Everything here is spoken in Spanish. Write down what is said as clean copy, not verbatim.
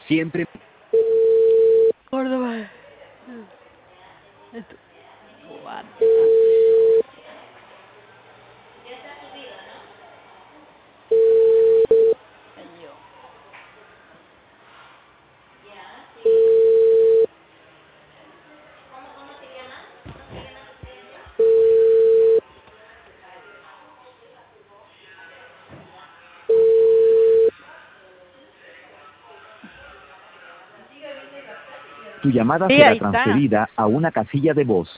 Siempre. Córdoba. Esto. What? Yo. Tu llamada Sí, será ahí está. transferida a una casilla de voz.